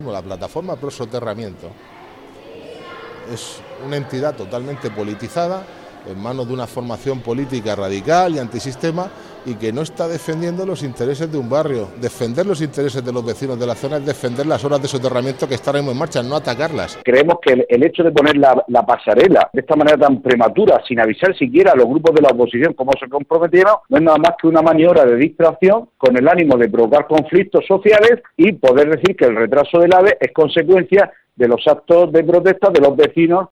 La plataforma Pro Soterramiento es una entidad totalmente politizada, en manos de una formación política radical y antisistema, y que no está defendiendo los intereses de un barrio. Defender los intereses de los vecinos de la zona es defender las obras de soterramiento que están en marcha, no atacarlas. Creemos que el hecho de poner la pasarela de esta manera tan prematura, sin avisar siquiera a los grupos de la oposición como se comprometieron, no es nada más que una maniobra de distracción con el ánimo de provocar conflictos sociales y poder decir que el retraso del AVE es consecuencia de los actos de protesta de los vecinos